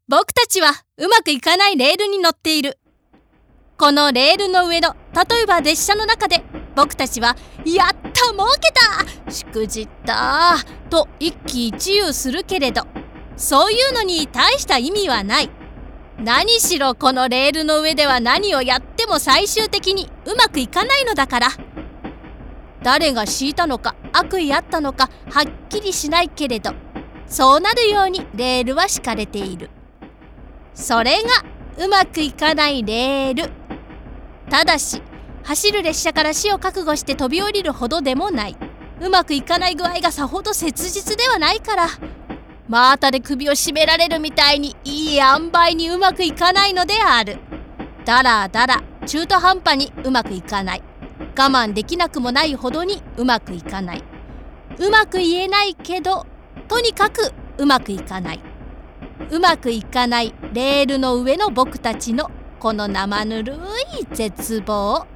僕たちはうまくいかないレールに乗っている。このレールの上の例えば列車の中で僕たちはやった儲けたしくじったと一喜一憂するけれど、そういうのに大した意味はない。何しろこのレールの上では何をやっても最終的にうまくいかないのだから。誰が敷いたのか悪意あったのかはっきりしないけれど、そうなるようにレールは敷かれている。それがうまくいかないレール。ただし走る列車から死を覚悟して飛び降りるほどでもない。うまくいかない具合がさほど切実ではないから、真綿で首を絞められるみたいにいい塩梅にうまくいかないのである。だらだら中途半端にうまくいかない。我慢できなくもないほどにうまくいかない。うまく言えないけどとにかくうまくいかない。うまくいかないレールの上の僕たちのこの生ぬるい絶望。